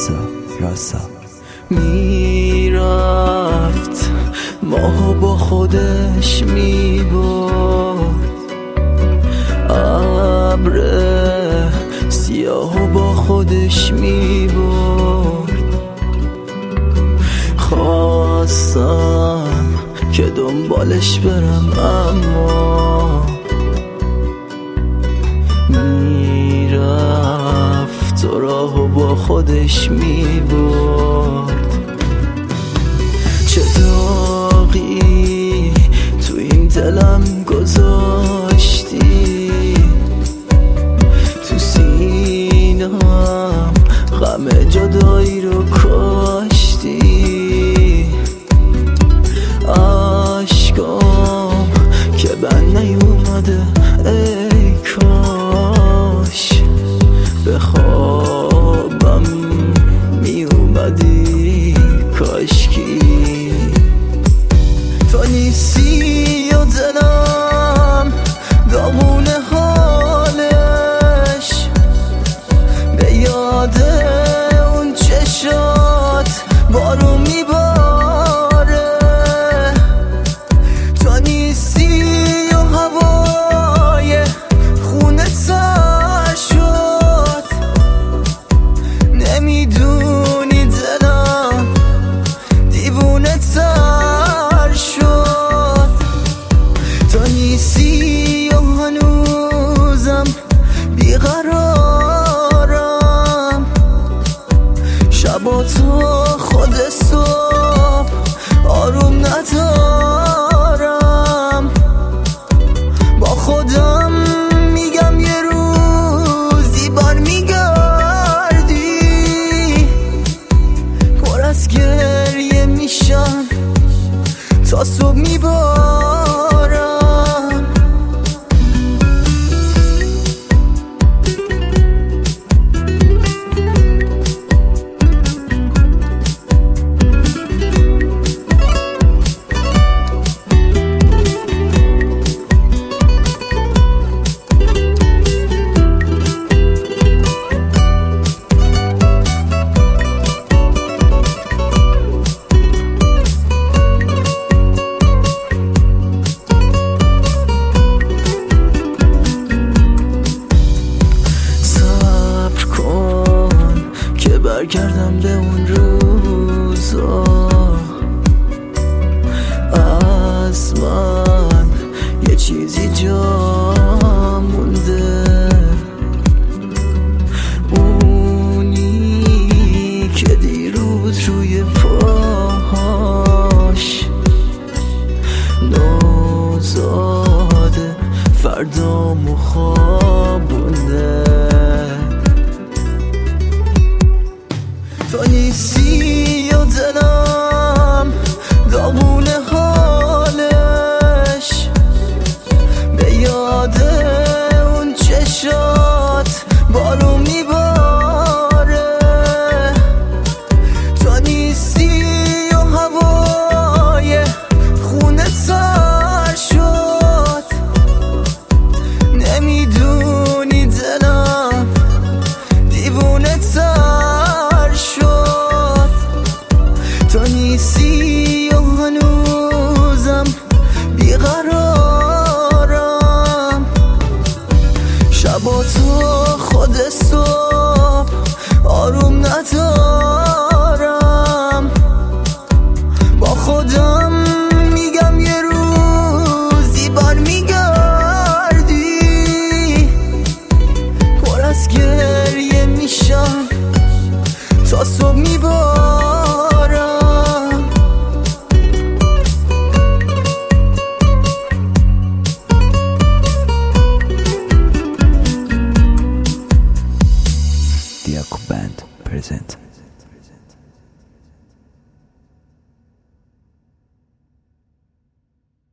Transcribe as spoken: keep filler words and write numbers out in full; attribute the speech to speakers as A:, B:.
A: راسا راسا
B: میرفت ماهو با خودش میبرد، ابر سیاهو با خودش میبرد. خواستم که دنبالش برم اما میرفت و راهو با خودش میبرد. چه داغی تو این دلم گذاشتی، تو سینم غم جدایی رو کاشتی. عشقام که بند نیومده، ای کاش به خوابم میومدی، کاشکی تو نیستی و دلم داغون حالش، به یاد اون چشات بارون میباره. تو نیستی و هوای خونه تر شد، نمیدونی دلم دیوونه تر شد. تو نیستی و هنوزم بیقرارم، شبا تو خود صبح آروم ندارم. با خودم میگم یه روزی بار میگردی، پر از گریه میشم تا صبح میبارم. برگردم به اون روزا، از من یه چیزی جا مونده، اونی که دیروز روی پاهاش نوزاده فردا مخوابونده. تو نیستی و دلم داغون حالش، به یاد اون چشات بارون میباره. تو نیستی و هوای خونه تر شد، نمیدونی دلم دیوونه تر شد. تو نیستی و هنوزم بیقرارم، شبا تو خود صبح آروم ندارم. با خودم میگم یه روزی بار میگردی، پر از گریه میشم تا صبح میبارم.
A: Diaco Band present